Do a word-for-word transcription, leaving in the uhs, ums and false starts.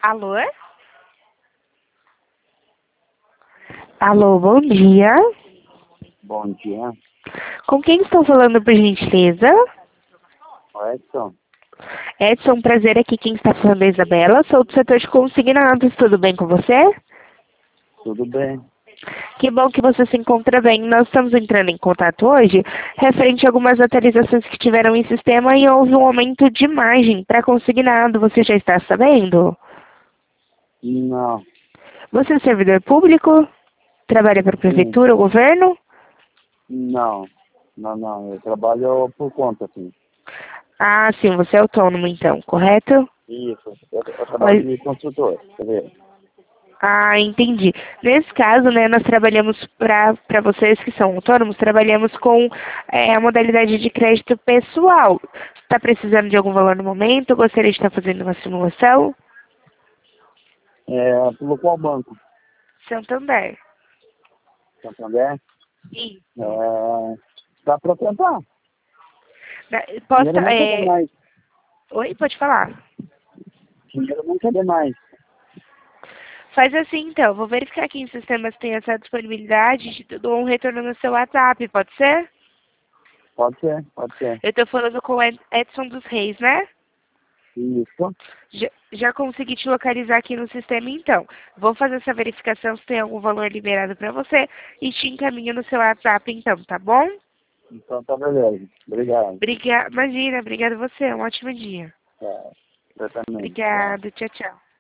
Alô? Alô, bom dia. Bom dia. Com quem estou falando, por gentileza? O Edson. Edson, prazer aqui. Quem está falando é a Isabela. Sou do setor de consignados. Tudo bem com você? Tudo bem. Que bom que você se encontra bem. Nós estamos entrando em contato hoje referente a algumas atualizações que tiveram em sistema e houve um aumento de margem para consignado. Você já está sabendo? Não. Você é servidor público? Trabalha para a Sim. prefeitura ou governo? Não. Não, não. Eu trabalho por conta, sim. Ah, sim. Você é autônomo, então, correto? Isso. Eu, eu trabalho Oi. de construtor. Quer ver? Ah, entendi. Nesse caso, né, nós trabalhamos para para vocês que são autônomos, trabalhamos com é, a modalidade de crédito pessoal. Está precisando de algum valor no momento? Gostaria de estar fazendo uma simulação? É, pelo qual banco? Santander. Santander? Sim. É, dá para tentar. Na- Posso, Dinheiro não quer é... mais. Oi, pode falar. Dinheiro não quer mais. Faz assim, então. Vou verificar aqui em sistemas tem essa disponibilidade e te dou um retorno no seu WhatsApp, pode ser? Pode ser, pode ser. Eu estou falando com o Ed- Edson dos Reis, né? Isso. Já, já consegui te localizar aqui no sistema, então. Vou fazer essa verificação se tem algum valor liberado para você e te encaminho no seu WhatsApp, então, tá bom? Então tá beleza. Obrigado. Obrigada, imagina, obrigada a você. Um ótimo dia. É, exatamente. Tchau. Obrigada, tchau, tchau.